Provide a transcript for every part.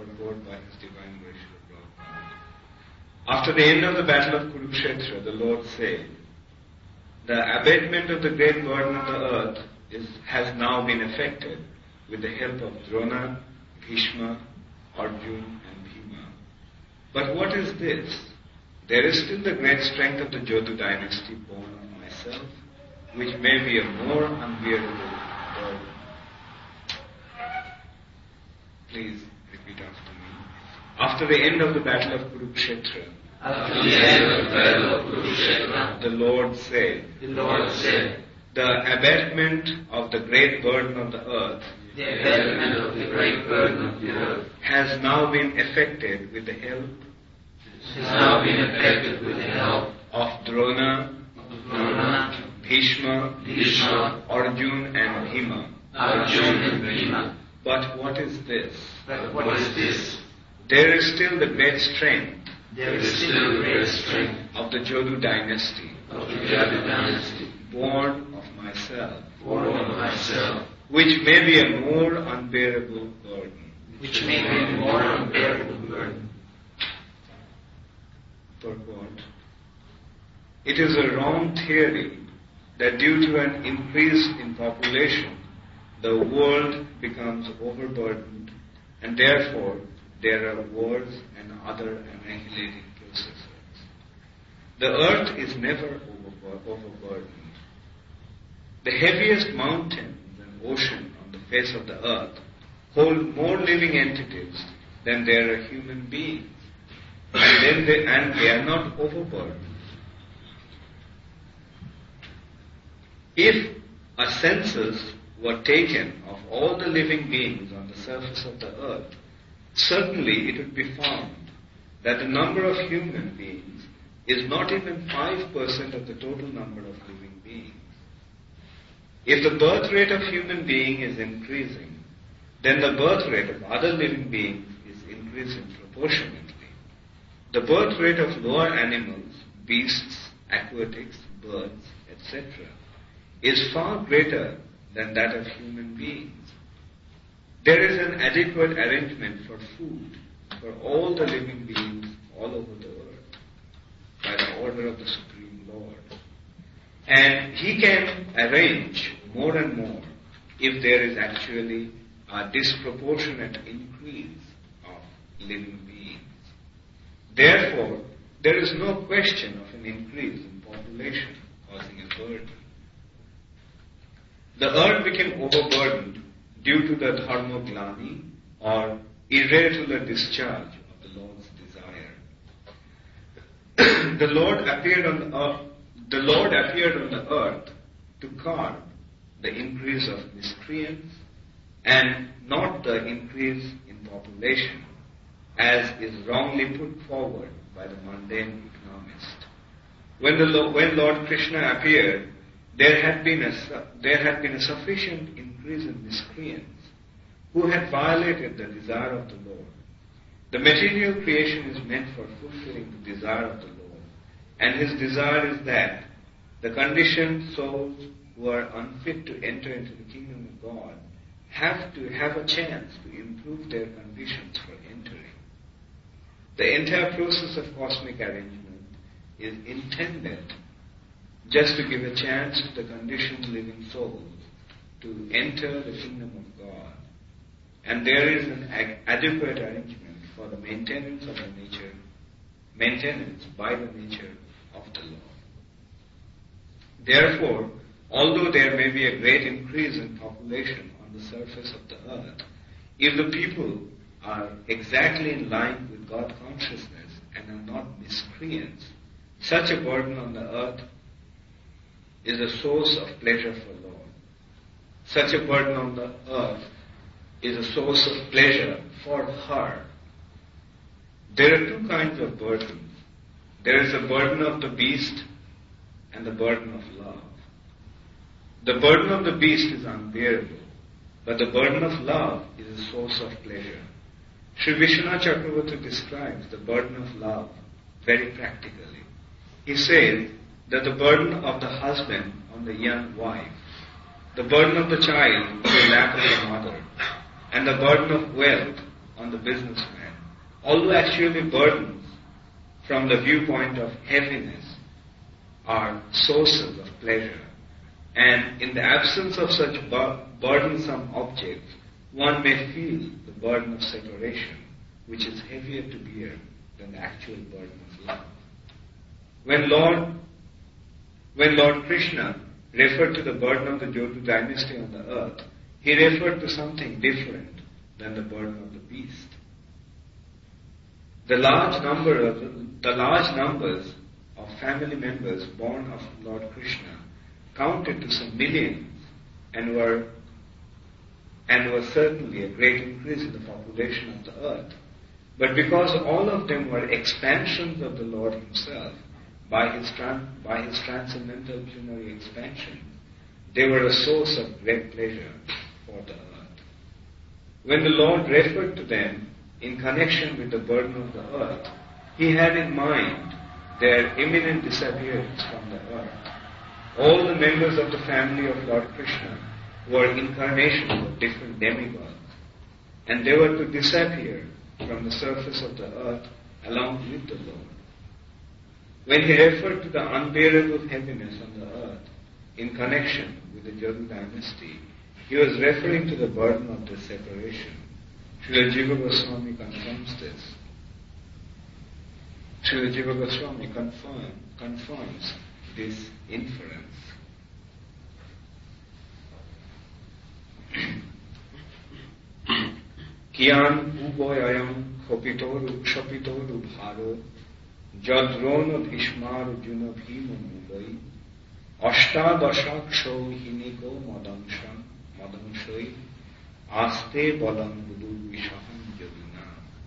purport by His Divine Grace of Prabhupada. After the end of the battle of Kurukshetra, the Lord said, the abatement of the great burden of the earth has now been effected with the help of Drona, Bhishma, Arjuna and Bhima. But what is this? There is still the great strength of the Jodu dynasty born of myself, which may be a more unbearable burden. Please repeat after me. After the end of the battle of Kurukshetra, the Lord said, the abatement of the great burden of the earth has now been effected with the help of Drona, Bhishma, Arjuna and Bhima. But what is this? There is still the great strength of the Jodu dynasty, born of myself, which may be a more unbearable burden. Purport. It is a wrong theory that due to an increase in population, the world becomes overburdened, and therefore there are wars and other annihilating processes. The earth is never overburdened. The heaviest mountains and ocean on the face of the earth hold more living entities than there are human beings, and they are not overburdened. If a census were taken of all the living beings on the surface of the earth, certainly it would be found that the number of human beings is not even 5% of the total number of living beings. If the birth rate of human being is increasing, then the birth rate of other living beings is increasing proportionately. The birth rate of lower animals, beasts, aquatics, birds, etc. is far greater than that of human beings. There is an adequate arrangement for food for all the living beings all over the earth by the order of the Supreme Lord. And He can arrange more and more if there is actually a disproportionate increase of living beings. Therefore, there is no question of an increase in population causing a burden. The earth became overburdened due to the dharmoglani or irregular discharge of the Lord's desire. The Lord appeared on the earth to curb the increase of miscreants and not the increase in population, as is wrongly put forward by the mundane economist. When Lord Krishna appeared, there had been a sufficient increase in miscreants who had violated the desire of the Lord. The material creation is meant for fulfilling the desire of the Lord, and His desire is that the conditioned souls who are unfit to enter into the kingdom of God have to have a chance to improve their conditions for entering. The entire process of cosmic arrangement is intended just to give a chance to the conditioned living souls to enter the kingdom of God. And there is an adequate arrangement for the maintenance by the nature of the Lord. Therefore, although there may be a great increase in population on the surface of the earth, if the people are exactly in line with God consciousness and are not miscreants, such a burden on the earth is a source of pleasure for Lord. Such a burden on the earth is a source of pleasure for her. There are two kinds of burdens. There is the burden of the beast and the burden of love. The burden of the beast is unbearable, but the burden of love is a source of pleasure. Sri Vishwanath Chakravarti describes the burden of love very practically. He says that the burden of the husband on the young wife, the burden of the child on the lap of the mother, and the burden of wealth on the businessman, although actually burdens from the viewpoint of heaviness are sources of pleasure. And in the absence of such burdensome objects, one may feel the burden of separation, which is heavier to bear than the actual burden of love. When Lord Krishna referred to the burden of the Jodu dynasty on the earth, he referred to something different than the burden of the beast. The large numbers of family members born of Lord Krishna counted to some millions and were certainly a great increase in the population of the earth. But because all of them were expansions of the Lord Himself, by His transcendental plenary expansion, they were a source of great pleasure for the earth. When the Lord referred to them in connection with the burden of the earth, He had in mind their imminent disappearance from the earth. All the members of the family of Lord Krishna were incarnations of different demigods, and they were to disappear from the surface of the earth along with the Lord. When He referred to the unbearable heaviness on the earth in connection with the Jodu dynasty, He was referring to the burden of the separation. Srila Jiva Goswami confirms this. Srila Jiva Goswami confirms this inference. Kiyan uboyayam khopitoru kshapitoru bharo jadrono bhishmaru juna bhima mubai ashtadashaksho hiniko madanshoi aste balam budu vishaham jaduna.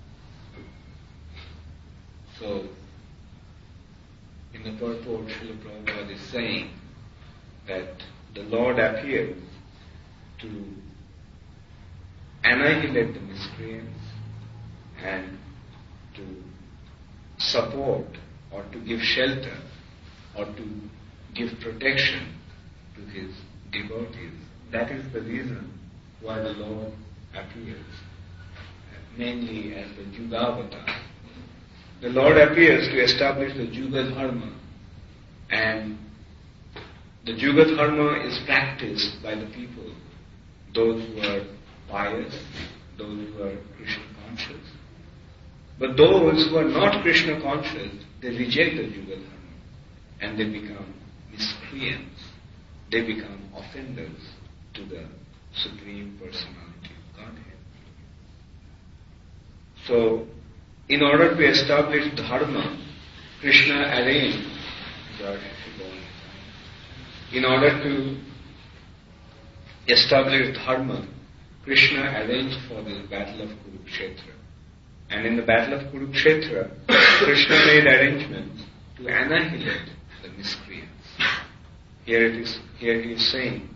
So, in the purport, Srila Prabhupada is saying that the Lord appears to annihilate the miscreants and to support or to give shelter or to give protection to His devotees. That is the reason why the Lord appears, mainly as the Yugavatar. The Lord appears to establish the Juga Dharma, and the Juga Dharma is practiced by the people, those who are pious, those who are Krishna conscious. But those who are not Krishna conscious, they reject the Juga Dharma and they become miscreants. They become offenders to the Supreme Personality of Godhead. So, in order to establish Dharma, Krishna arranged, in order to establish Dharma, Krishna arranged for the battle of Kurukshetra. And in the battle of Kurukshetra, Krishna made arrangements to annihilate the miscreants. Here he is saying,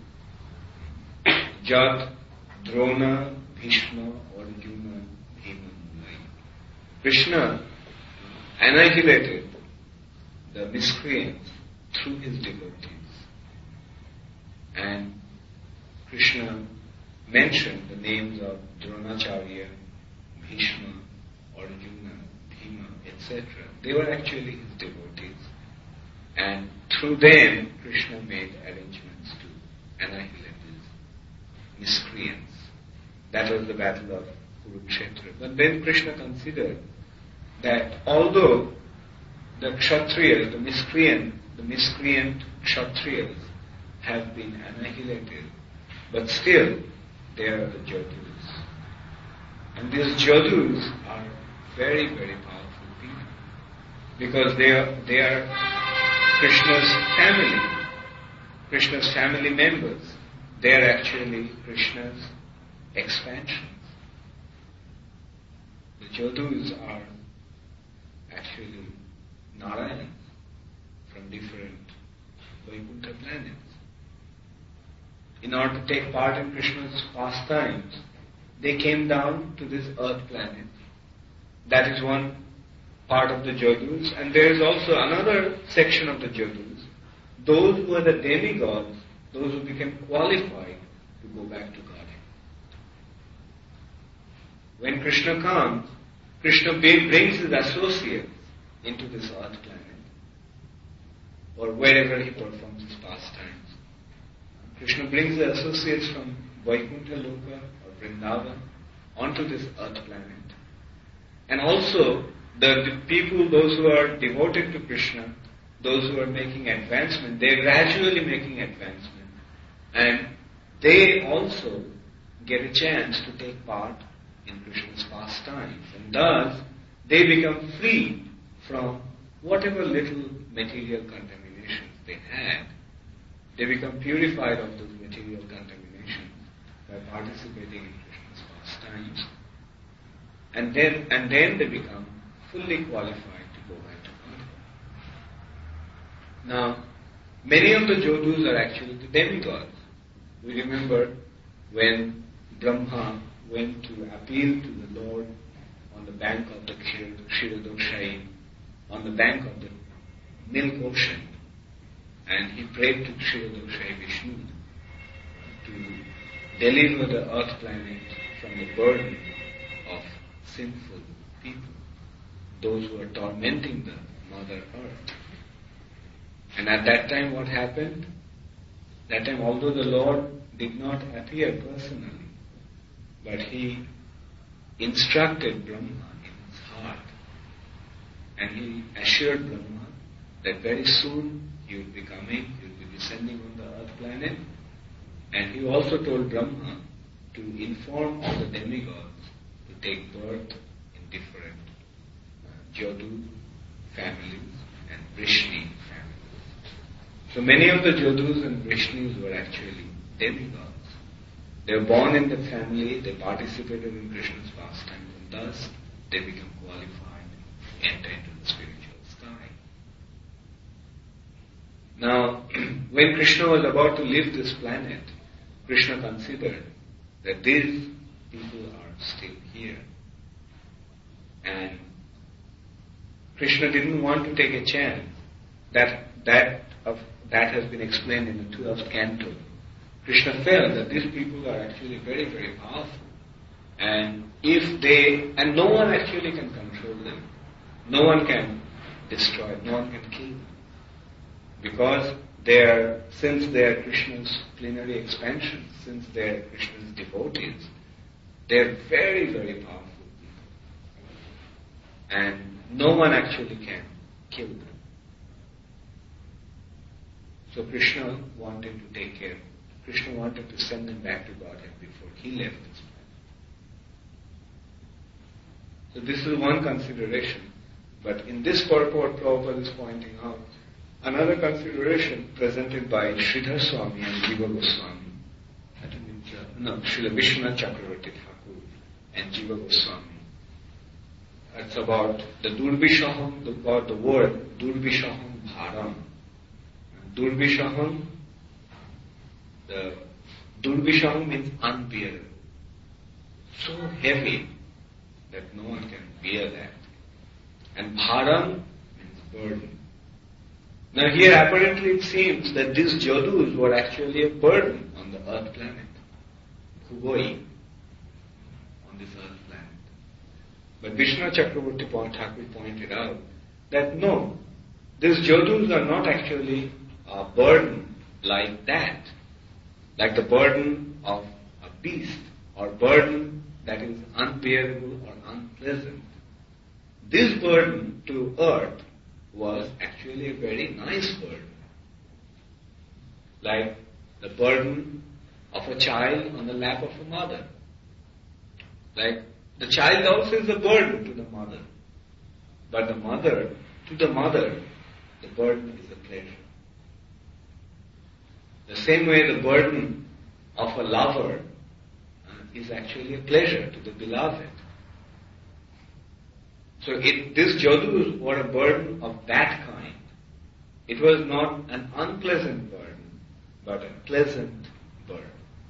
Jad, Drona, Bhishma, Arjuna, Bhima, Mulai. Krishna annihilated the miscreants through his devotees. And Krishna mentioned the names of Dronacharya, Bhishma, Arjuna, Bhima, etc. They were actually his devotees. And through them, Krishna made arrangements to annihilate these miscreants. That was the battle of Kurukshetra. But then Krishna considered that although the Kshatriyas, the miscreant Kshatriyas have been annihilated, but still they are the Jadus. And these Jadus are very, very powerful people because they are Krishna's family members. They are actually Krishna's expansions. The Jadus are actually Narayans from different Vaikuntha planets. In order to take part in Krishna's pastimes, they came down to this earth planet. That is one part of the Jadus, and there is also another section of the Jadus, those who are the demigods, those who became qualified to go back to Godhead. when Krishna comes, Krishna brings his associates into this earth planet, or wherever he performs his pastimes. Krishna brings the associates from Vaikuntha Loka or Vrindavan onto this earth planet. And also, the people, those who are devoted to Krishna, those who are making advancement, they're gradually making advancement. And they also get a chance to take part in Krishna's pastimes. And thus, they become free from whatever little material contaminations they had. They become purified of those material contaminations by participating in Krishna's pastimes. And then they become fully qualified to go back to Godhead. Now, many of the Jodhus are actually the demigods. We remember when Brahma went to appeal to the Lord on the bank of the Kshirodakshai, on the bank of the milk ocean, and he prayed to Kshirodakshai Vishnu to deliver the earth planet from the burden of sinful people, those who are tormenting the Mother Earth. And at that time what happened? That time, although the Lord did not appear personally, but he instructed Brahma in his heart, and he assured Brahma that very soon he would be coming, he would be descending on the earth planet, and he also told Brahma to inform all the demigods to take birth in different Jodhu families and Vrishni families. So many of the Jodhus and Vrishnis were actually demigods. They were born in the family, they participated in Krishna's pastimes, and thus they become qualified to enter into the spiritual sky. Now, when Krishna was about to leave this planet, Krishna considered that these people are still here. And Krishna didn't want to take a chance. That has been explained in the 12th canto. Krishna felt that these people are actually very, very powerful. And no one actually can control them. No one can destroy them. No one can kill them. Because since they are Krishna's plenary expansion, since they are Krishna's devotees, they are very, very powerful people. And no one actually can kill them. So Krishna wanted to take care. Krishna wanted to send them back to Godhead before he left this planet. So this is one consideration. But in this purport, Prabhupada is pointing out another consideration presented by Sridhar Swami and Jiva Goswami. I think it's, Srila Vishwanath Chakravarti Thakur and Jiva Goswami. It's about the Durbishaham, the word Durbishaham Bharam. Durbishaham, the Durbishaham means unbearable. So heavy that no one can bear that. And Bharam means burden. Now here apparently it seems that these Jadus were actually a burden on the earth planet. Bhugoi, on this earth planet. But Vishnu Chakravarti Thakur pointed out that no, these Jadus are not actually a burden like that. Like the burden of a beast or burden that is unbearable or unpleasant. This burden to earth was actually a very nice burden. Like the burden of a child on the lap of a mother. Like the child also is a burden to the mother. But to the mother, the burden is a pleasure. The same way the burden of a lover is actually a pleasure to the beloved. So these Jadus were a burden of that kind. It was not an unpleasant burden, but a pleasant burden.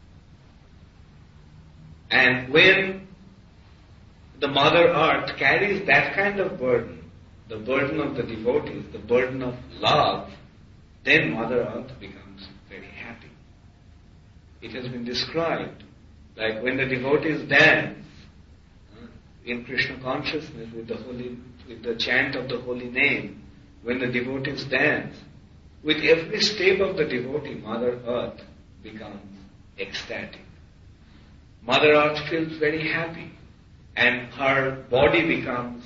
And when the Mother Earth carries that kind of burden, the burden of the devotees, the burden of love, then Mother Earth becomes very happy. It has been described like when the devotees dance, in Krishna consciousness with the chant of the holy name, when the devotees dance, with every step of the devotee, Mother Earth becomes ecstatic. Mother Earth feels very happy, and her body becomes,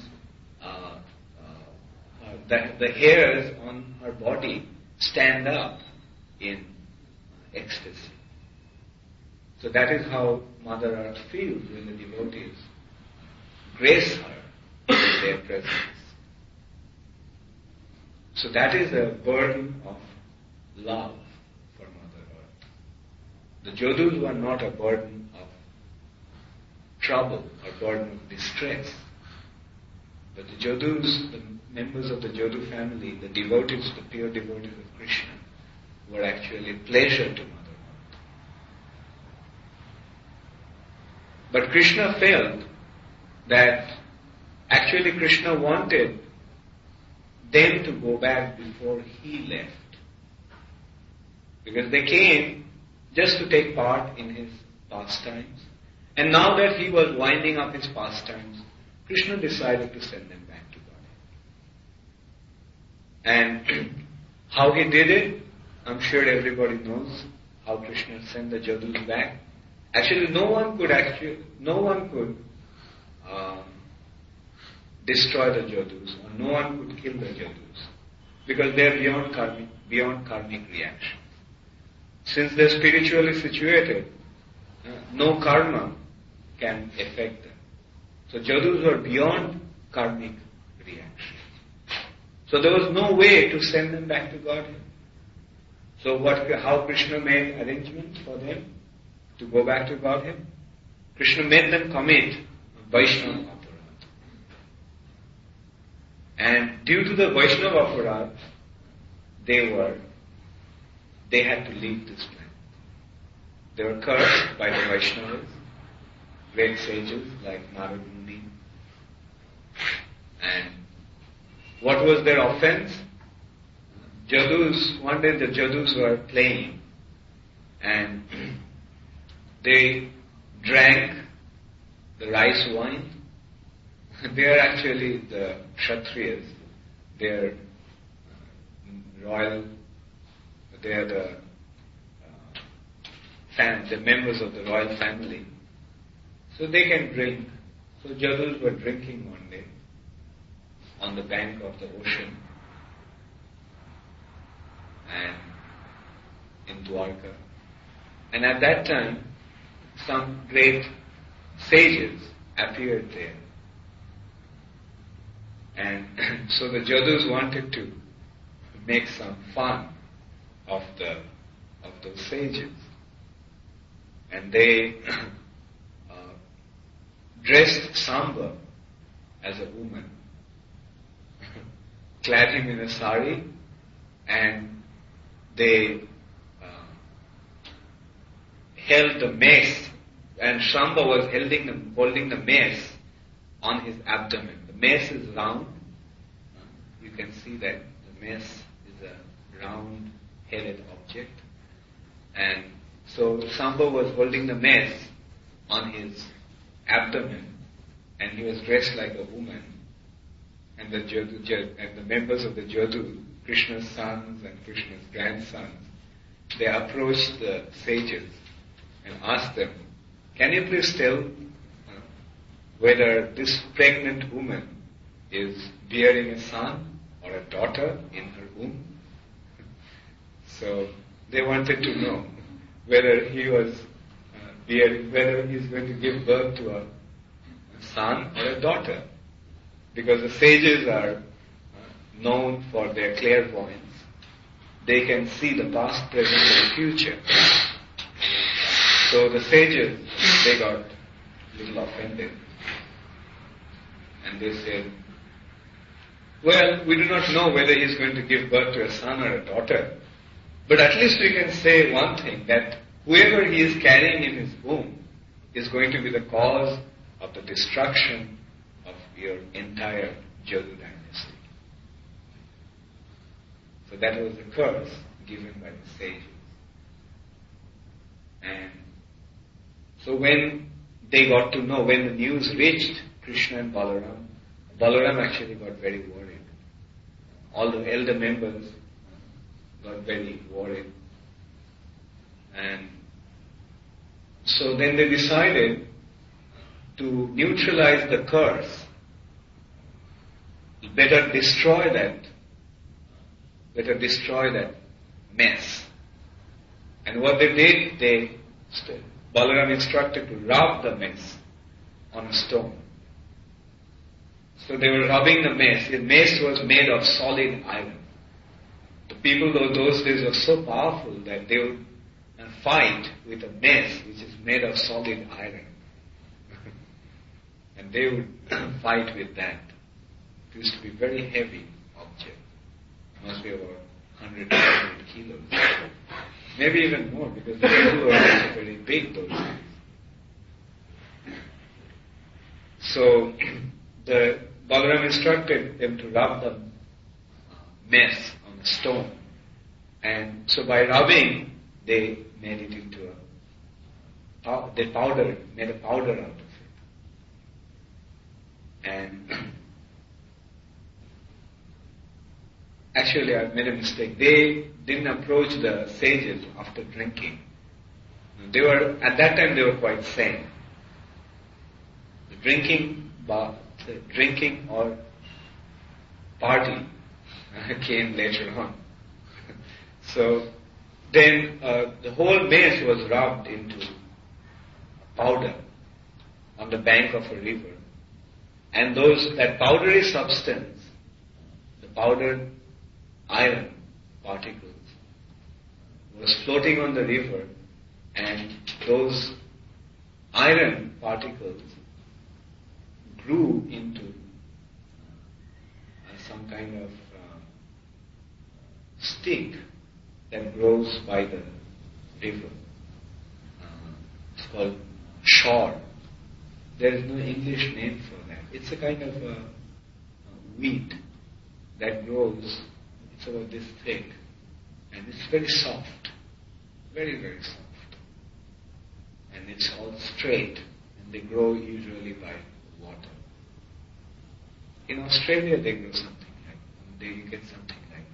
the hairs on her body stand up in ecstasy. So that is how Mother Earth feels when the devotees grace her with their presence. So that is a burden of love for Mother Earth. The Jodhus were not a burden of trouble or burden of distress. But the Jodhus, the members of the Jodhu family, the devotees, the pure devotees of Krishna, were actually pleasure to Mother Earth. But Krishna felt that actually Krishna wanted them to go back before he left. Because they came just to take part in his pastimes. And now that he was winding up his pastimes, Krishna decided to send them back to Godhead. And how he did it, I'm sure everybody knows how Krishna sent the Jadus back. Actually, no one could destroy the Jadus, or no one could kill the Jadus, because they are beyond karmic reaction. Since they are spiritually situated, no karma can affect them. So Jadus were beyond karmic reaction. So there was no way to send them back to Godhead. So how Krishna made arrangements for them to go back to Godhead? Krishna made them commit Vaishnava Aparadha. And due to the Vaishnava Aparadha, they had to leave this planet. They were cursed by the Vaishnavas, great sages like Narada Muni. And what was their offense? One day the Jadus were playing, and they drank the rice wine. They are actually the Kshatriyas. They are royal. They are the members of the royal family. So they can drink. So Jadus were drinking one day on the bank of the ocean and in Dwarka. And at that time, some great sages appeared there. And so the Jadus wanted to make some fun of those sages. And they dressed Samba as a woman, clad him in a sari, and they held the mace, and Samba was holding the mace on his abdomen. The mace is round. You can see that the mace is a round-headed object. And so Samba was holding the mace on his abdomen, and he was dressed like a woman. And the members of the Jadu, Krishna's sons and Krishna's grandsons, they approached the sages and asked them, "Can you please tell whether this pregnant woman is bearing a son or a daughter in her womb?" So they wanted to know whether he was whether he is going to give birth to a son or a daughter, because the sages are known for their clairvoyance. They can see the past, present, and future. So the sages, they got a little offended. And they said, "Well, we do not know whether he is going to give birth to a son or a daughter, but at least we can say one thing, that whoever he is carrying in his womb is going to be the cause of the destruction of your entire Jadu dynasty." So that was the curse given by the sages. And so when they got to know, when the news reached Krishna and Balaram. Balaram actually got very worried. All the elder members got very worried. And so then they decided to neutralize the curse. Better destroy that mess. And what they did, Balaram instructed to rub the mess on a stone. So they were rubbing the mess. The mess was made of solid iron. The people of those days were so powerful that they would fight with a mess which is made of solid iron. And they would fight with that. It used to be very heavy object. Must be about 100 kilos. Maybe even more, because the people were also very big those days. So the Balaram instructed them to rub the mess on the stone. And so by rubbing, they made it into made a powder out of it. And actually I made a mistake. They didn't approach the sages after drinking. At that time they were quite sane. The drinking or party came later on. So then the whole mess was rubbed into powder on the bank of a river. And that powdery substance, the powdered iron particles, was floating on the river, and those iron particles grew into some kind of stick that grows by the river. It's called shore. There is no English name for that. It's a kind of weed that grows. It's about this thick, and it's very soft, very, very soft. And it's all straight, and they grow usually by water. In Australia, they grow something like that. There you get something like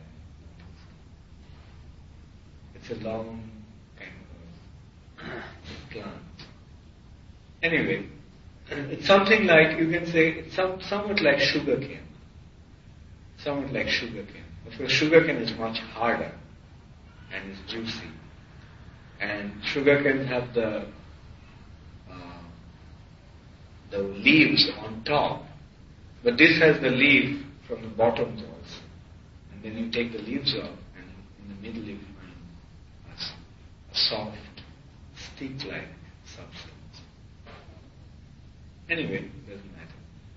that. It's a long kind of plant. Anyway, it's something like, you can say, it's somewhat like sugarcane. Somewhat like sugarcane. Of course, sugarcane is much harder and is juicy. And sugarcane have the leaves on top, but this has the leaf from the bottom also. And then you take the leaves off, and in the middle you find a soft, stick-like substance. Anyway, doesn't matter.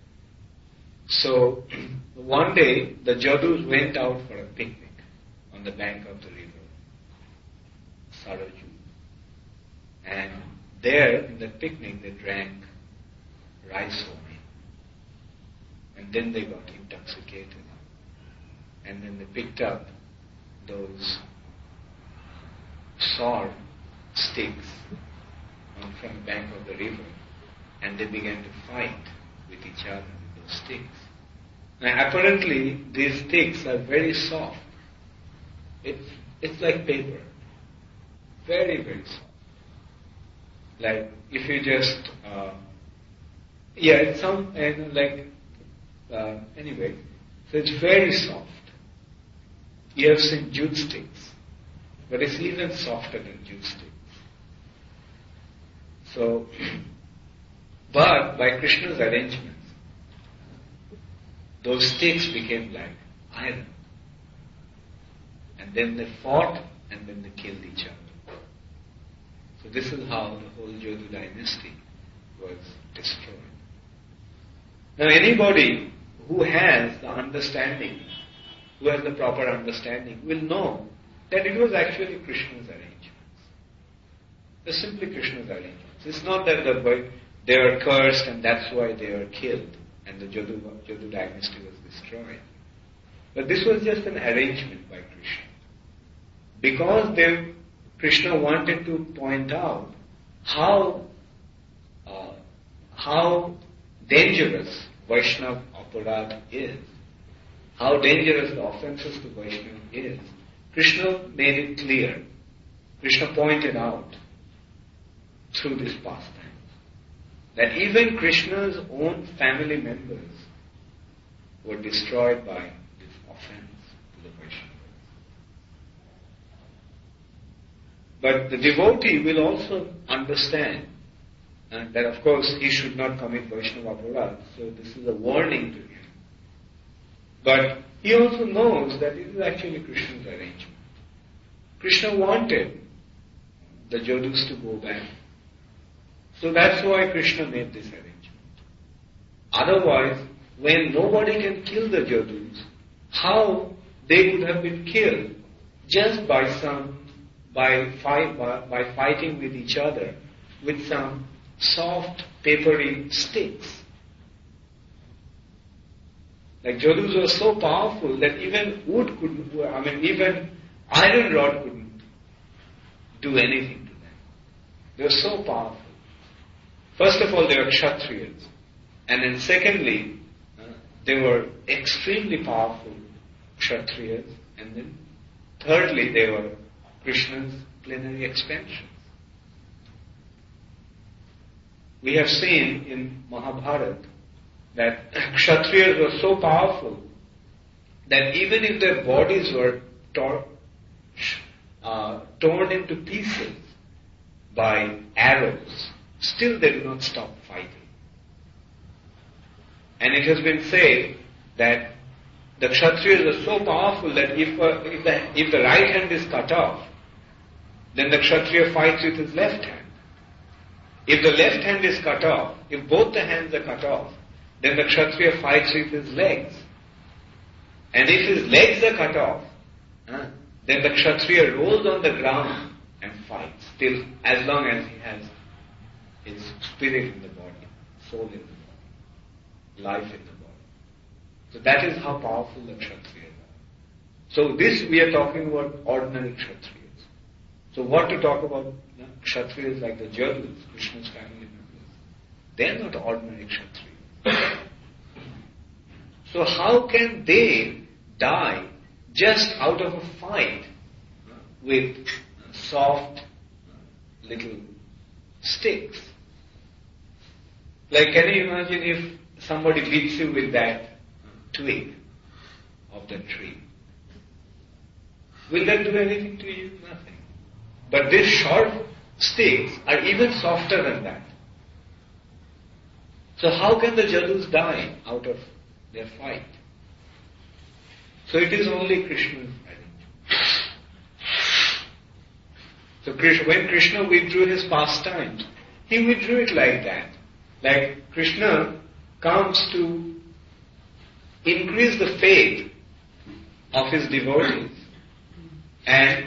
So, one day, the Jadus went out for a picnic on the bank of the river, Saraju. And there, in the picnic, they drank rice wine. And then they got intoxicated. And then they picked up those sour sticks from the bank of the river, and they began to fight with each other with those sticks. Now, apparently, these sticks are very soft. It's like paper. Very, very soft. Like, if you just, anyway, so it's very soft. You have seen jute sticks, but it's even softer than jute sticks. So, but by Krishna's arrangements, those sticks became like iron. And then they fought, and then they killed each other. So this is how the whole Jadu dynasty was destroyed. Now anybody who has the understanding, who has the proper understanding, will know that it was actually Krishna's arrangements. It's simply Krishna's arrangements. It's not that they were cursed and that's why they were killed and the Jadu dynasty was destroyed. But this was just an arrangement by Krishna. Because Krishna wanted to point out how dangerous Vaishnava aparadha is, how dangerous the offenses to Vaishnava is, Krishna made it clear. Krishna pointed out through this pastime that even Krishna's own family members were destroyed by this offense to the Vaishnavas. But the devotee will also understand that of course he should not commit Vaishnava aparadha, so this is a warning to him. But he also knows that it is actually Krishna's arrangement. Krishna wanted the Jadus to go back. So that's why Krishna made this arrangement. Otherwise, when nobody can kill the Jadus, how they could have been killed just by fighting with each other with some soft, papery sticks. Like Jadus were so powerful that even even iron rod couldn't do anything to them. They were so powerful. First of all, they were Kshatriyas. And then secondly, they were extremely powerful Kshatriyas. And then thirdly, they were Krishna's plenary expansions. We have seen in Mahabharata that Kshatriyas were so powerful that even if their bodies were torn into pieces by arrows, still they do not stop fighting. And it has been said that the Kshatriyas are so powerful that if the right hand is cut off, then the Kshatriya fights with his left hand. If the left hand is cut off, if both the hands are cut off, then the Kshatriya fights with his legs. And if his legs are cut off, then the Kshatriya rolls on the ground and fights till as long as he has his spirit in the body, soul in the body, life in the body. So that is how powerful the Kshatriyas are. So this we are talking about ordinary Kshatriyas. So what to talk about Kshatriyas like the Jadus, Krishna's family members? They are not ordinary Kshatriyas. So how can they die just out of a fight with soft little sticks? Like, can you imagine if somebody beats you with that twig of the tree? Will that do anything to you? Nothing. But these short sticks are even softer than that. So how can the Jadus die out of their fight? So it is only Krishna's arrangement. So when Krishna withdrew his pastimes, he withdrew it like that. Like Krishna comes to increase the faith of his devotees and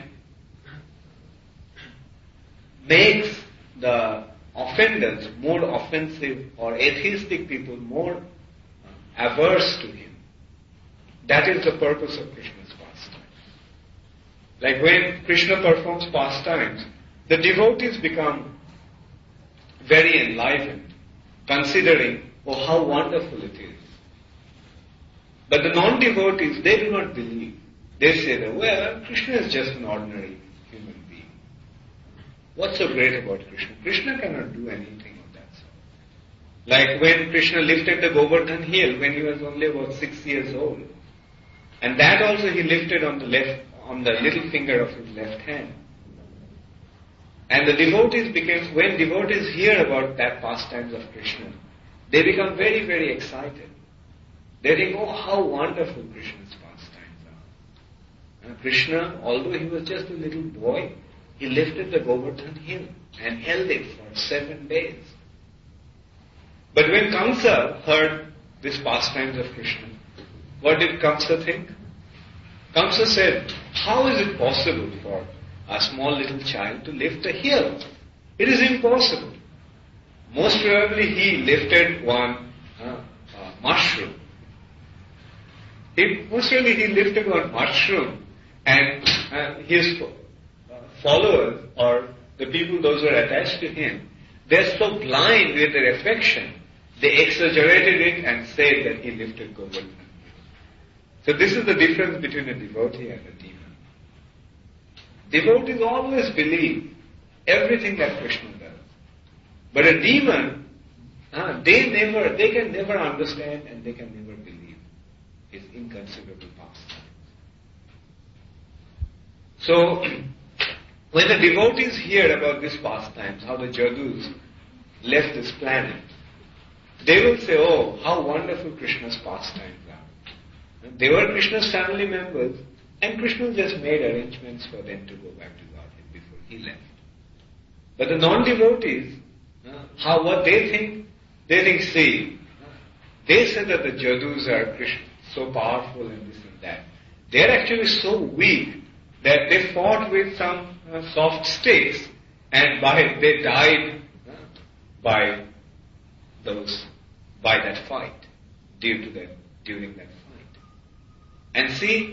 makes the offenders more offensive or atheistic people more averse to him. That is the purpose of Krishna's pastimes. Like when Krishna performs pastimes, the devotees become very enlivened, considering, oh, how wonderful it is. But the non-devotees, they do not believe. They say that, well, Krishna is just an ordinary human being. What's so great about Krishna? Krishna cannot do anything of that sort. Like when Krishna lifted the Govardhan hill when he was only about 6 years old. And that also he lifted on the little finger of his left hand. And the devotees when devotees hear about that pastimes of Krishna, they become very, very excited. They think, oh, how wonderful Krishna's pastimes are. And Krishna, although he was just a little boy, he lifted the Govardhan hill and held it for 7 days. But when Kamsa heard this pastimes of Krishna, what did Kamsa think? Kamsa said, how is it possible for a small little child to lift a hill? It is impossible. Most probably he lifted one mushroom. Most probably he lifted one mushroom and his followers or the people, those who are attached to him, they're so blind with their affection. They exaggerated it and said that he lifted Govardhan. So this is the difference between a devotee and a demon. Devotees always believe everything that Krishna does. But a demon, they can never understand and they can never believe his inconceivable pastimes. So, when the devotees hear about these pastimes, how the Jadus left this planet, they will say, oh, how wonderful Krishna's pastimes are. And they were Krishna's family members, and Krishna just made arrangements for them to go back to Godhead before he left. But the non-devotees, what they think, see, they say that the Jadus are so powerful and this and that. They are actually so weak that they fought with some soft sticks and they died by that fight, during that fight. And see,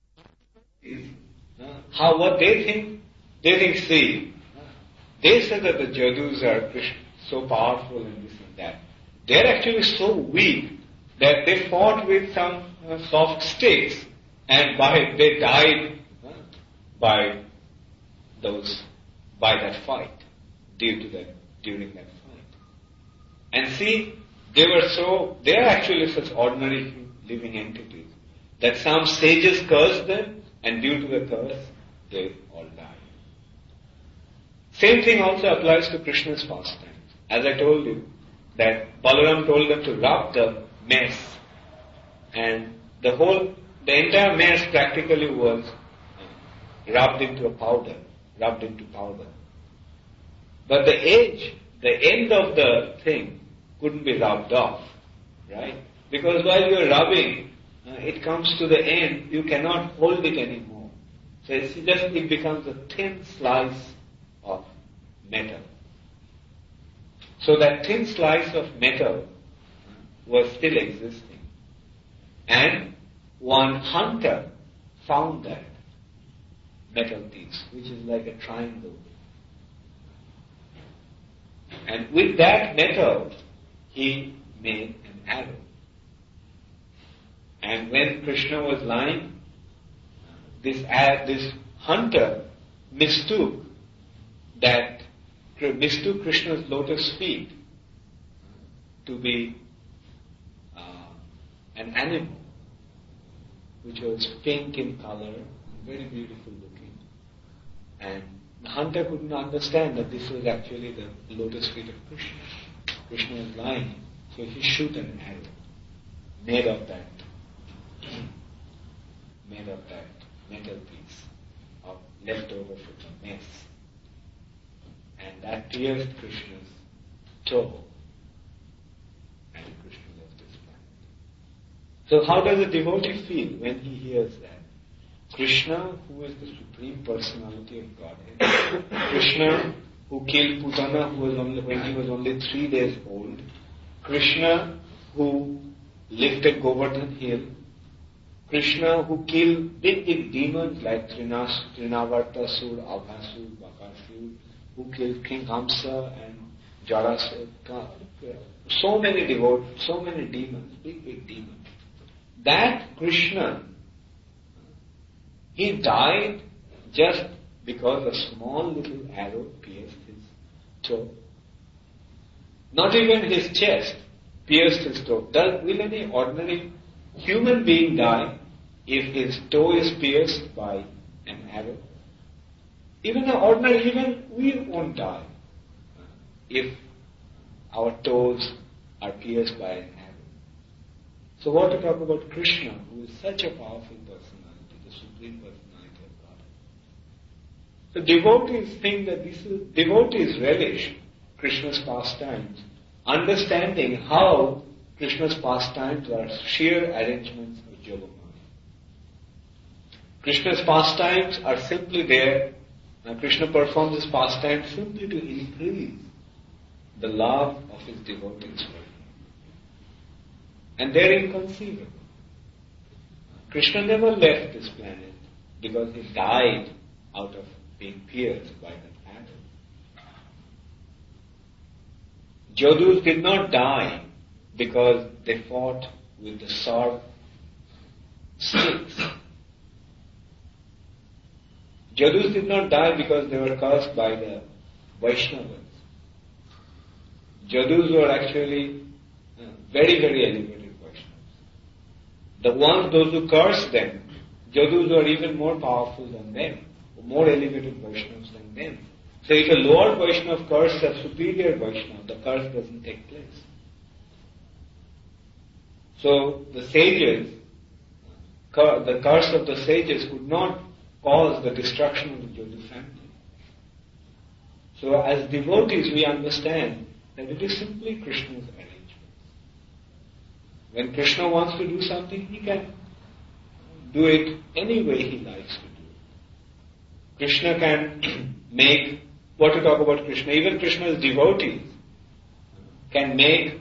what they think, see, they say that the Jadus are so powerful and this and that. They are actually so weak that they fought with some soft sticks and they died by that fight, during that fight. And see, they are actually such ordinary living entities that some sages cursed them, and due to the curse, they all died. Same thing also applies to Krishna's pastimes. As I told you, that Balaram told them to rub the mess, and the entire mess practically was rubbed into powder. But the end of the thing couldn't be rubbed off, right? Because while you're rubbing, it comes to the end, you cannot hold it anymore. So it becomes a thin slice of metal. So that thin slice of metal was still existing. And one hunter found that metal piece, which is like a triangle. And with that metal, he made an arrow. And when Krishna was lying, this hunter mistook Krishna's lotus feet to be an animal, which was pink in color, very beautiful looking. And the hunter couldn't understand that this was actually the lotus feet of Krishna. Krishna was lying, so he shoot an arrow made of that metal piece of leftover from the mess. And that pierced Krishna's toe. And Krishna left his planet. So how does a devotee feel when he hears that? Krishna, who is the Supreme Personality of Godhead, Krishna who killed Putana when he was only 3 days old, Krishna who lifted Govardhan hill, Krishna who killed big demons like Trinavartasur, Abhasur, Bakasur, who killed King Hamsa and Jarasandha, so many demons, big demons. That Krishna, he died just because a small little arrow pierced his toe. Not even his chest pierced his toe. Will any ordinary human being die if his toe is pierced by an arrow? Even we won't die if our toes are pierced by an arrow. So what to talk about Krishna, who is such a powerful personality, the Supreme Personality of God. So devotees think that devotees relish Krishna's pastimes, understanding how Krishna's pastimes are sheer arrangements of Yogamaya. Krishna's pastimes are simply there. Now Krishna performs his pastimes simply to increase the love of his devotees for him. And they're inconceivable. Krishna never left this planet because he died out of being pierced by that arrow. Jadus did not die because they fought with the sword sticks. Jadus did not die because they were cursed by the Vaishnavas. Jadus were actually very, very elevated Vaishnavas. Those who cursed them, Jadus were even more powerful than them, more elevated Vaishnavas than them. So if a lower Vaishnava curses a superior Vaishnava, the curse doesn't take place. So the sages, the curse of the sages could not cause the destruction of the Jadu family. So as devotees we understand that it is simply Krishna's arrangement. When Krishna wants to do something, he can do it any way he likes to do it. Krishna can make, what to talk about Krishna, even Krishna's devotees can make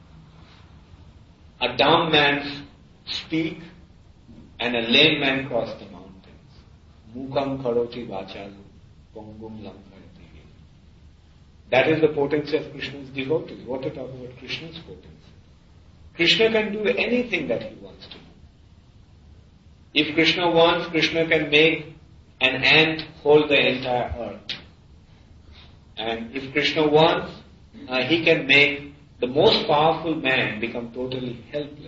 a dumb man speak and a lame man cross the mountains. Mukam karoti vachalu, pongum lamkarati. That is the potency of Krishna's devotees. What to talk about Krishna's potency? Krishna can do anything that he wants to do. If Krishna wants, Krishna can make an ant hold the entire earth. And if Krishna wants, he can make the most powerful man become totally helpless.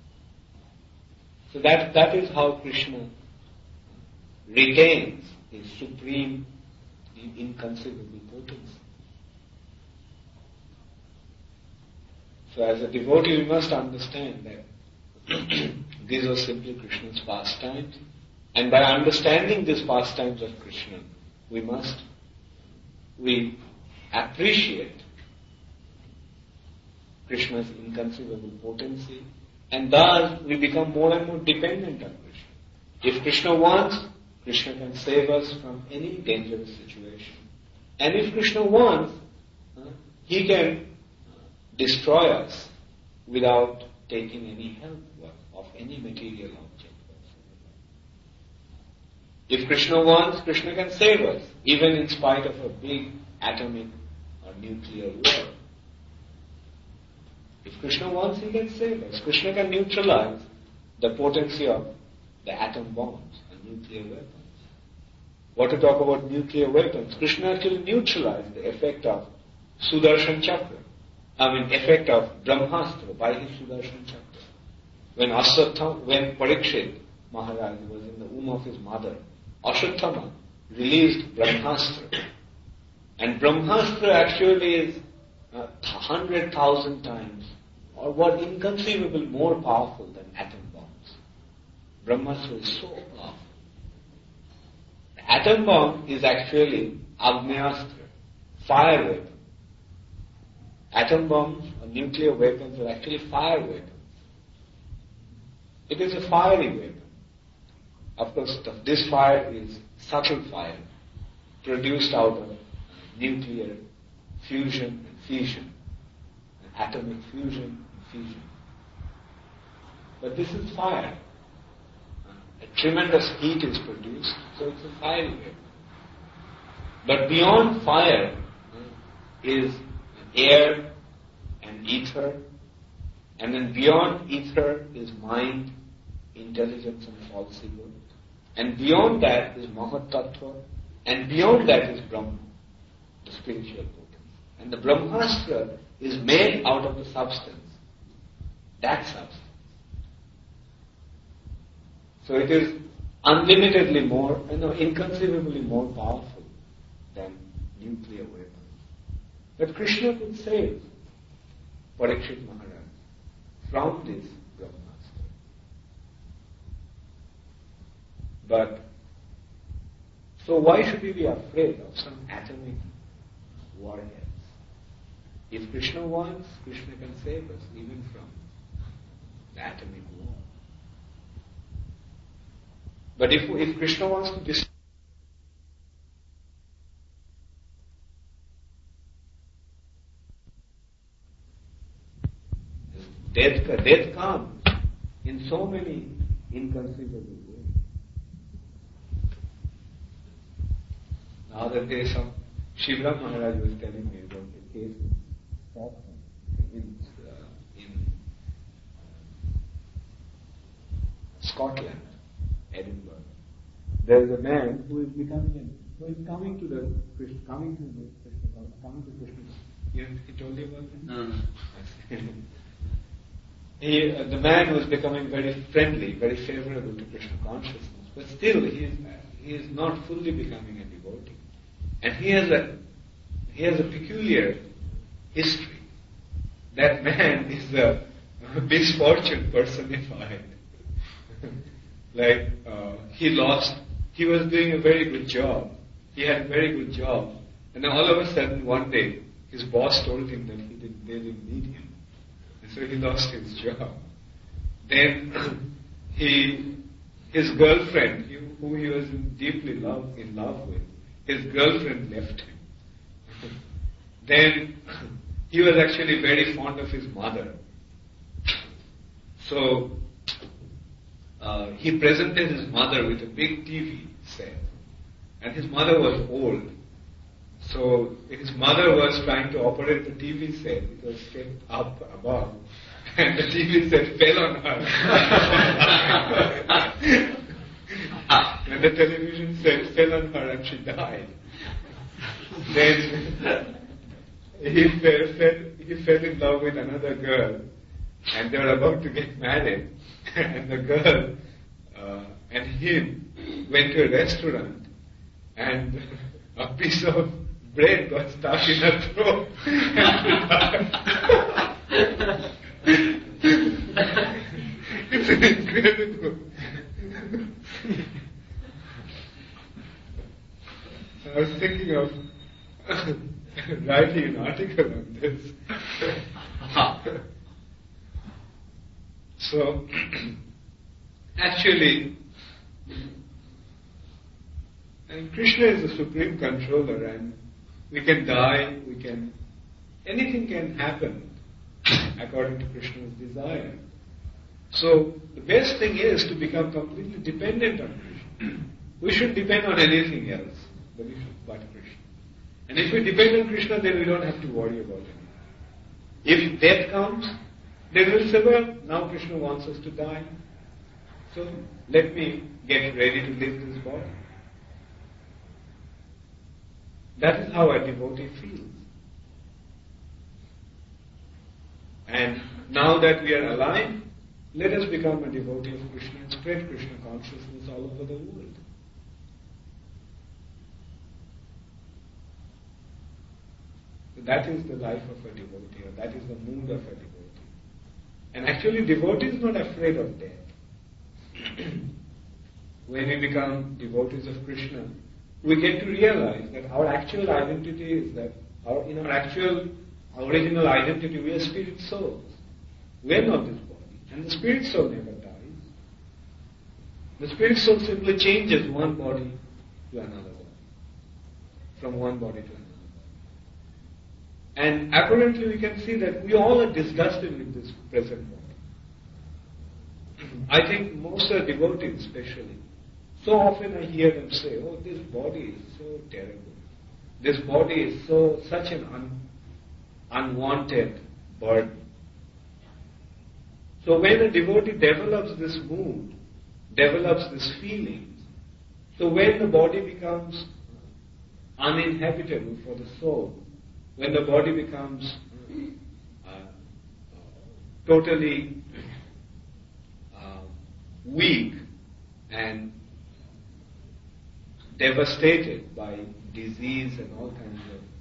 So that is how Krishna retains his supreme, inconceivable potency. So as a devotee we must understand that these are simply Krishna's pastimes, and by understanding these pastimes of Krishna, we appreciate Krishna's inconceivable potency, and thus we become more and more dependent on Krishna. If Krishna wants, Krishna can save us from any dangerous situation. And if Krishna wants, he can destroy us without taking any help of any material object. If Krishna wants, Krishna can save us, even in spite of a big atomic or nuclear war. If Krishna wants, he can save us. Krishna can neutralize the potency of the atom bombs and nuclear weapons. What to talk about nuclear weapons? Krishna actually neutralized the effect of Sudarshan Chakra. Effect of Brahmastra by his Sudarshan Chakra. When Parikshit Maharaj was in the womb of his mother, Ashwatthama released Brahmastra. And Brahmastra actually is 100,000 times, or what inconceivable more powerful than atom bombs. Brahmastra is so powerful. The atom bomb is actually Agnyastra, fire weapon. Atom bombs or nuclear weapons are actually fire weapons. It is a fiery weapon. Of course, this fire is subtle fire, produced out of nuclear fusion and fission, atomic fusion and fission. But this is fire. A tremendous heat is produced, so it's a fiery weapon. But beyond fire is air and ether, and then beyond ether is mind, intelligence and false ego. And beyond that is Mahat Tattva, and beyond that is Brahma, the spiritual potency. And the Brahmastra is made out of the substance, that substance. So it is unlimitedly more, inconceivably more powerful than nuclear weapons. But Krishna could save Parikshit Maharaj from this Brahmastra. But, so why should we be afraid of some atomic warheads? If Krishna wants, Krishna can save us even from the atomic war. But if Krishna wants to destroy, death comes in so many inconceivable ways. The other day Shivram Maharaj was telling me about the case in Scotland, Edinburgh. There is a man who is coming to Krishna. He told you about that? No. The man was becoming very friendly, very favorable to Krishna consciousness, but still he is not fully becoming a devotee. And he has a peculiar history. That man is a misfortune personified. He was doing a very good job. He had a very good job. And then all of a sudden one day, his boss told him that they didn't need him. And so he lost his job. Then his girlfriend, who he was deeply in love with, his girlfriend left him. Then he was actually very fond of his mother. So he presented his mother with a big TV set. And his mother was old. So his mother was trying to operate the TV set. It was kept up above. And the TV set fell on her. And the television set fell on her and she died. Then he fell in love with another girl. And they were about to get married. And the girl and him went to a restaurant. And a piece of bread got stuck in her throat. It's incredible. I was thinking of writing an article on this. So, actually, and Krishna is the supreme controller, and we can die, anything can happen according to Krishna's desire. So the best thing is to become completely dependent on Krishna. We shouldn't depend on anything else but Krishna. And if we depend on Krishna, then we don't have to worry about anything. If death comes, then we'll say, well, now Krishna wants us to die. So let me get ready to leave this body. That is how a devotee feels. And now that we are alive, let us become a devotee of Krishna and spread Krishna consciousness all over the world. So that is the life of a devotee, or that is the mood of a devotee. And actually, devotee is not afraid of death. When we become devotees of Krishna, we get to realize that our actual identity is that in our actual original identity we are spirit souls. We are not this body. And the spirit soul never dies. The spirit soul simply changes one body to another body. From one body to another body. And apparently we can see that we all are disgusted with this present body. I think most are devotees especially. So often I hear them say, oh, this body is so terrible. This body is such an unwanted burden. So when a devotee develops this mood, develops this feeling, so when the body becomes uninhabitable for the soul, when the body becomes totally weak and devastated by disease and all kinds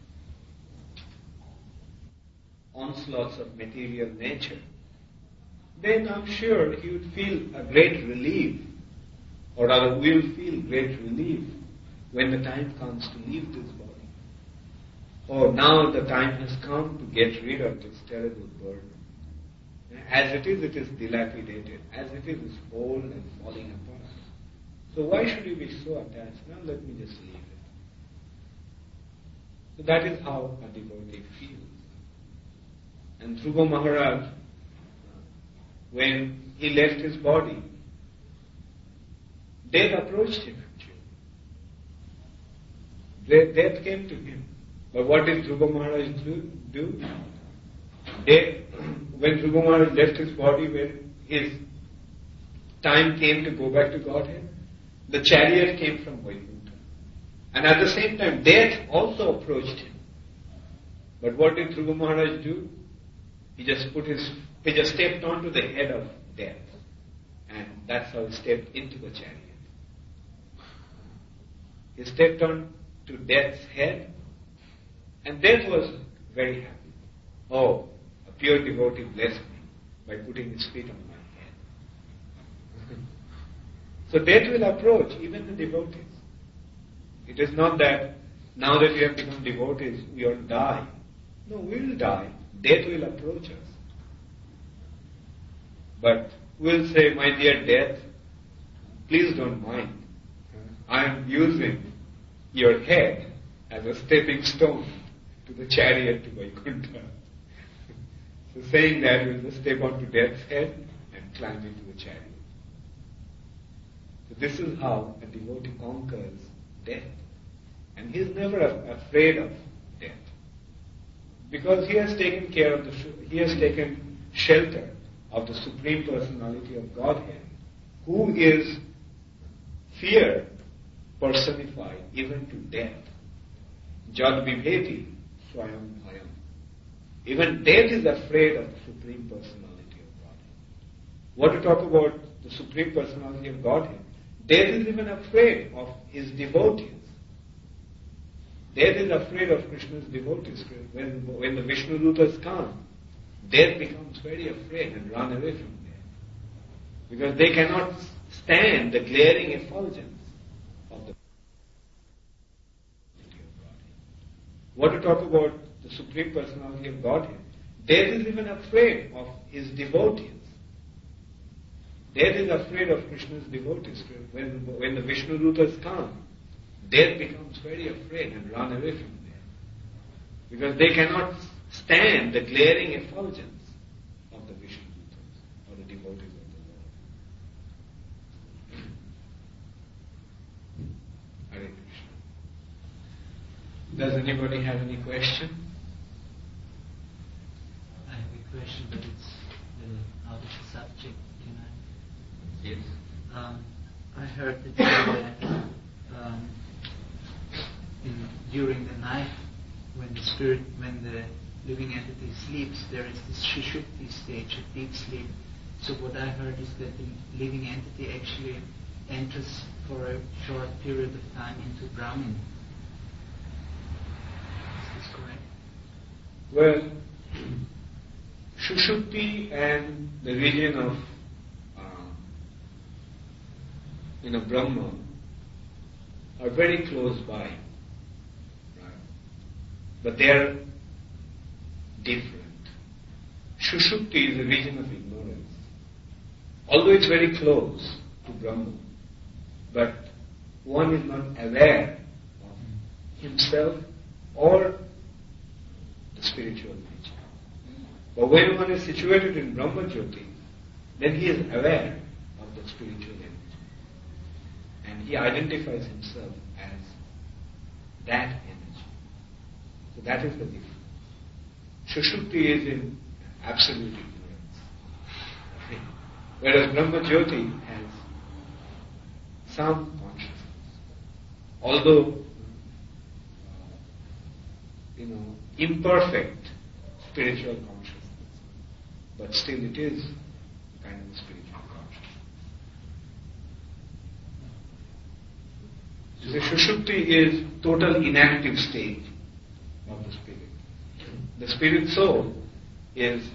of onslaughts of material nature, then I'm sure he would feel a great relief, or rather will feel great relief when the time comes to leave this body. Oh, now the time has come to get rid of this terrible burden. As it is dilapidated. As it is old and falling apart. So why should we be so attached? Now let me just leave it. So that is how a devotee feels. And Dhruva Maharaj, when he left his body, death approached him actually. Death came to him. But what did Dhruva Maharaj do? When Dhruva Maharaj left his body, when his time came to go back to Godhead, the chariot came from Vaikuntha. And at the same time, death also approached him. But what did Dhruva Maharaj do? He just stepped onto the head of death. And that's how he stepped into the chariot. He stepped on to death's head, and death was very happy. Oh, a pure devotee blessed me by putting his feet on my head. So death will approach even the devotees. It is not that now that we have become devotees, we all die. No, we will die. Death will approach us. But we'll say, my dear death, please don't mind. I am using your head as a stepping stone to the chariot to Vaikuntha. So saying that, we'll just step onto death's head and climb into the chariot. So this is how a devotee conquers death. And he is never afraid of death. Because he has taken care of he has taken shelter of the Supreme Personality of Godhead, who is fear personified even to death. Jad vibheti swayam bhayam. Even death is afraid of the Supreme Personality of Godhead. What to talk about the Supreme Personality of Godhead? Death is even afraid of his devotees. Death is afraid of Krishna's devotees. When the Vishnu Dutas come, death becomes very afraid and run away from there. Because they cannot stand the glaring effulgence of the Personality of Godhead. What to talk about the Supreme Personality of Godhead? Death is even afraid of his devotees. Death is afraid of Krishna's devotees. When the Vishnu Dutas come, death becomes very afraid and run away from there. Because they cannot stand the glaring effulgence of the Vishnu Dutas or the devotees of the Lord. Hare Krishna. Does anybody have any question? I have a question, but it's out of the subject. Can I? Yes. I heard that during the night, when the living entity sleeps, there is this Sushupti stage, a deep sleep. So what I heard is that the living entity actually enters for a short period of time into Brahman. Is this correct? Well, Sushupti and the region of Brahma are very close by, right? But they are different. Sushupti is a region of ignorance. Although it's very close to Brahma, but one is not aware of himself or the spiritual nature. But when one is situated in Brahma Jyoti, then he is aware of the spiritual energy. And he identifies himself as that energy. So that is the difference. Sushupti is in absolute ignorance. Whereas Brahma Jyoti has some consciousness. Although, imperfect spiritual consciousness. But still it is kind of a spiritual consciousness. So Sushupti is total inactive state of the spirit. The spirit soul is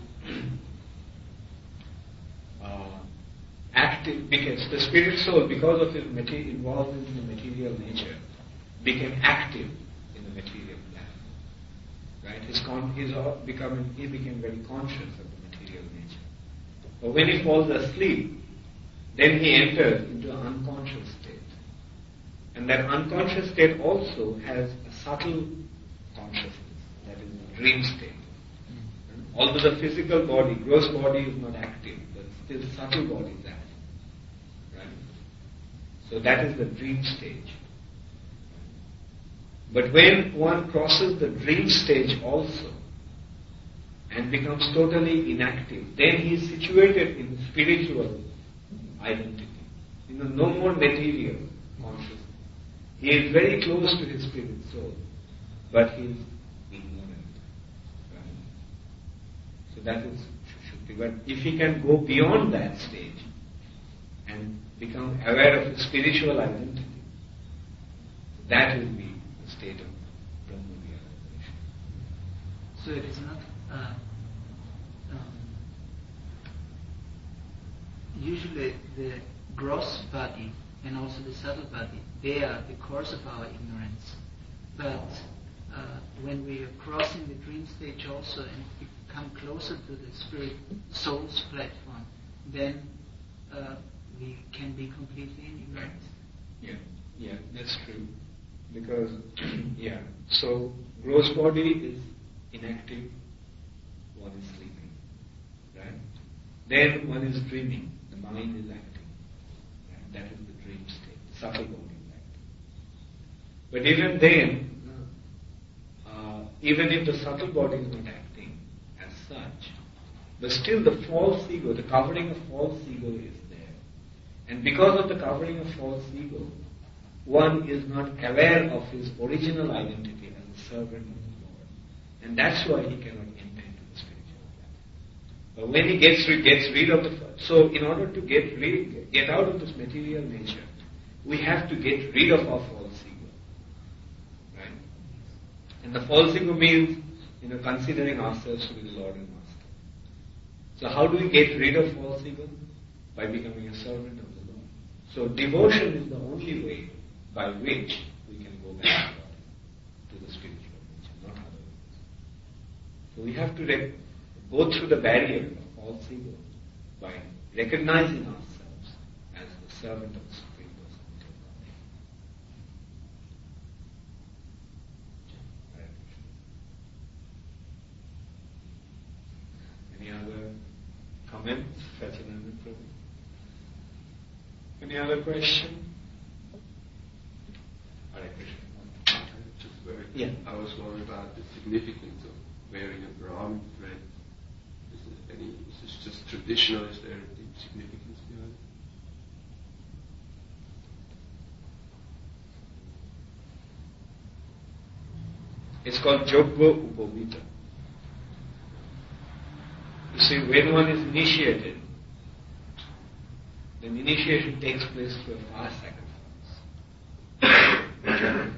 active because the spirit soul, because of his involvement in the material nature, became active in the material plane. Right? He became very conscious of the material nature. But when he falls asleep, then he enters into an unconscious state. And that unconscious state also has a subtle consciousness, that is a dream state. Although the physical body, gross body is not active, but still subtle body is active. Right? So that is the dream stage. But when one crosses the dream stage also and becomes totally inactive, then he is situated in spiritual identity. No more material consciousness. He is very close to his spirit soul, but he is ignorant. Right? So that is Sushupti. But if he can go beyond that stage and become aware of his spiritual identity, that will be the state of Brahma realization. So it is not usually the gross body and also the subtle body, they are the cause of our ignorance. But when we are crossing the dream stage also and become closer to the spirit soul's platform, then we can be completely ignorant. Yeah, that's true. Because, so gross body is inactive, one is sleeping, right? Then one is dreaming, the mind is acting. Right? That is the dream state, subtle body is acting. But even then, even if the subtle body is not acting as such, but still the false ego, the covering of false ego is there. And because of the covering of false ego, one is not aware of his original identity as a servant of the Lord. And that's why he cannot enter into the spiritual life. But when he gets rid of so in order to get out of this material nature, we have to get rid of our false ego. Right? And the false ego means, considering ourselves to be the Lord and Master. So how do we get rid of false ego? By becoming a servant of the Lord. So devotion is the only way by which we can go back to the spiritual nature, not otherwise. So we have to go through the barrier of false ego by recognizing ourselves as the servant of the Supreme Personality of Godhead. Any other comments? Satyananda Prabhu? Any other question? I was wondering about the significance of wearing a Brahmin thread. Is this just traditional? Is there a deep significance behind it? It's called Joggo Upavita. You see, when one is initiated, then initiation takes place through a fire sacrifice.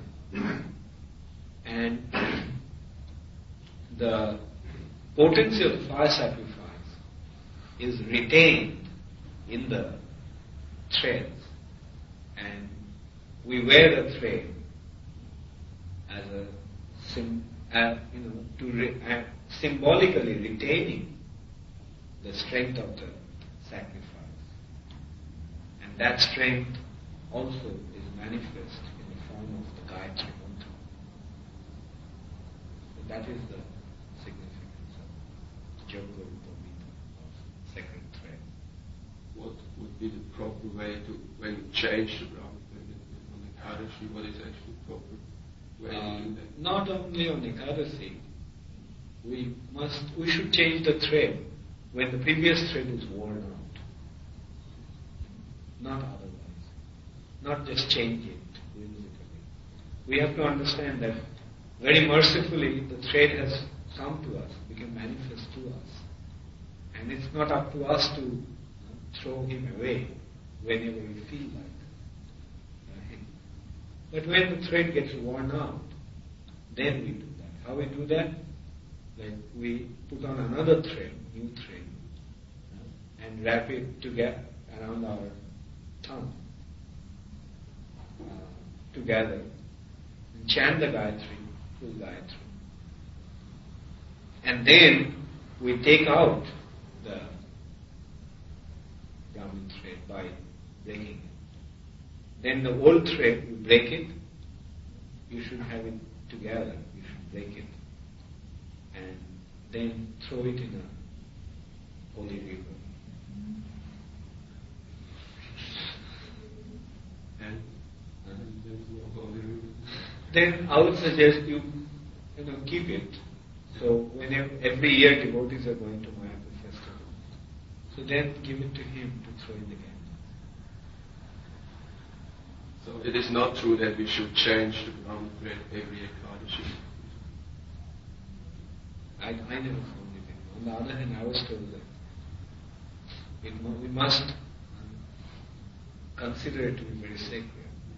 And the potency of the fire sacrifice is retained in the threads, and we wear the thread as a symbolically retaining the strength of the sacrifice, and that strength also is manifest in the form of the Gayatri Mantra. So that is the significance of Joggo Upavita, of sacred thread. What would be the proper way to, when you change the Brahmin on Ekadashi, what is actually the proper way to do that? Not only on Ekadasi, we should change the thread when the previous thread is worn out. Not otherwise. Not just change it whimsically. We have to understand that very mercifully the thread has come to us, become manifest to us. And it's not up to us to throw him away whenever we feel like. Right? But when the thread gets worn out, then we do that. How we do that? Like we put on another thread, new thread, and wrap it together around our tongue together, and chant the Gayatri, full Gayatri. And then we take out the Brahmin thread by breaking it. Then the old thread, you break it, you should have it together, you should break it, and then throw it in a holy river. And then I would suggest you keep it. So whenever every year devotees are going to Mayapur festival, so then give it to him to throw in the Ganges. So it is not true that we should change the brown bread every Ekadashi. I never found it. On the other hand, I was told that we must consider it to be very sacred.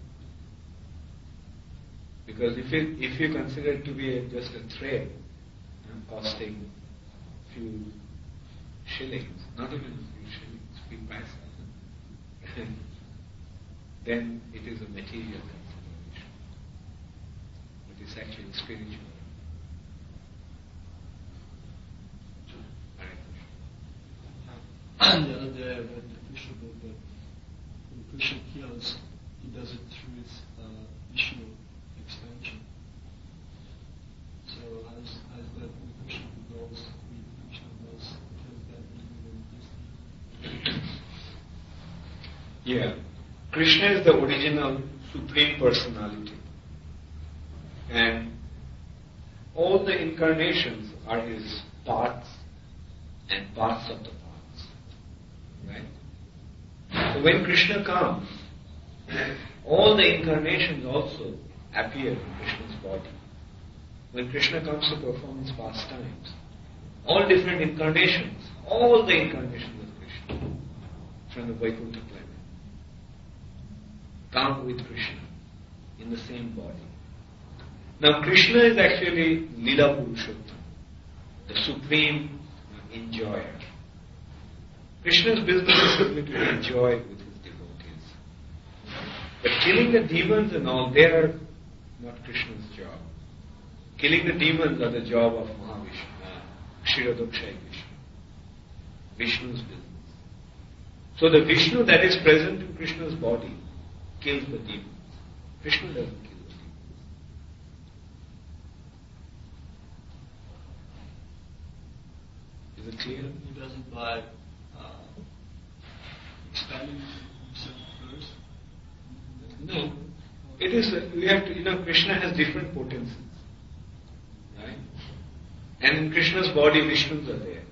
Because if you consider it to be just a thread costing a few shillings, not even a few shillings, few paisa, then it is a material consideration. It is actually spiritual. The other day I read the Krishna book that when Krishna kills, he does it through his Vishnu expansion. So as that when Krishna goes, Krishna goes, kills that even in this. Yeah. Krishna is the original Supreme Personality. And all the incarnations are his parts and parts of the parts. Right? So when Krishna comes, all the incarnations also appear in Krishna's body. When Krishna comes to perform his pastimes, all different incarnations, all the incarnations of Krishna from the Vaikuntha planet come with Krishna in the same body. Now Krishna is actually Lila Purushottam, the supreme enjoyer. Krishna's business is simply to enjoy with his devotees. But killing the demons and all, they are not Krishna's job. Killing the demons are the job of Mahavishnu, Kshirodakshaya Vishnu, Vishnu's business. So the Vishnu that is present in Krishna's body kills the demons. Krishna doesn't kill the demons. Is it clear? He does it by expanding himself first. No. It is, we have to, Krishna has different potencies. Right? And in Krishna's body, Vishnus are there.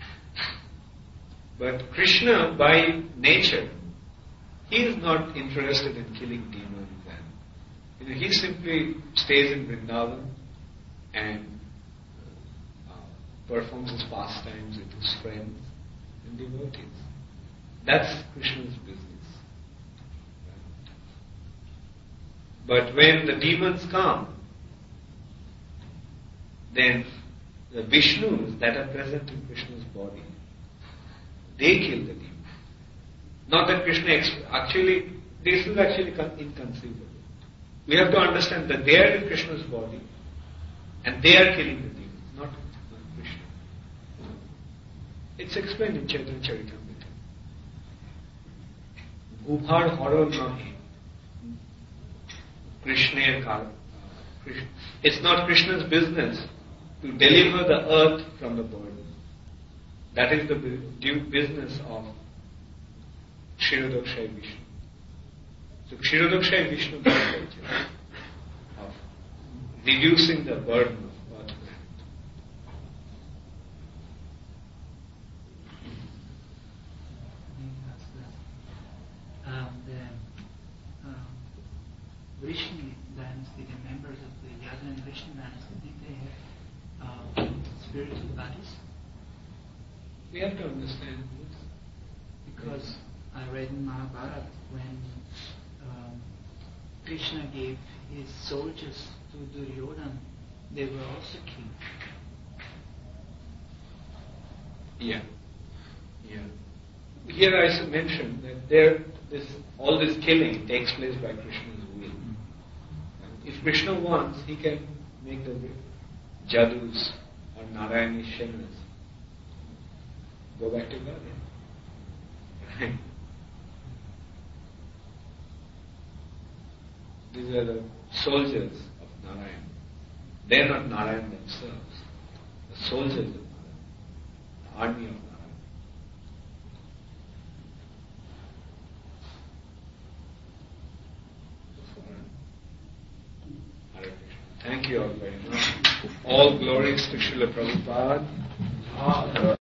But Krishna, by nature, he is not interested in killing demons. And, he simply stays in Vrindavan and performs his pastimes with his friends and devotees. That's Krishna's business. But when the demons come, then the Vishnus that are present in Krishna's body, they kill the demons. Not that Krishna, actually, this is actually inconceivable. We have to understand that they are in Krishna's body and they are killing the demons, not Krishna. It's explained in Chaitanya Charitamrita. Ubhar Haro Nahi. It's not Krishna's business to deliver the earth from the burden. That is the due business of Kshirodakshaya Vishnu. So Kshirodakshaya Vishnu does the job of reducing the burden of earth. The Vrishni dynasty, the members of the Yadu and Vrishni dynasty, did they have spiritual bodies? We have to understand this. Because I read in Mahabharata when Krishna gave his soldiers to Duryodhana, they were also killed. Yeah. Here I mentioned that all this killing takes place by Krishna's will. If Krishna wants, he can make the Jadus or Narayani Shenas go back to God. Right? These are the soldiers of Narayan. They are not Narayan themselves. The soldiers of Narayan. The army of Narayan. Thank you all very much. All glories to Srila Prabhupada.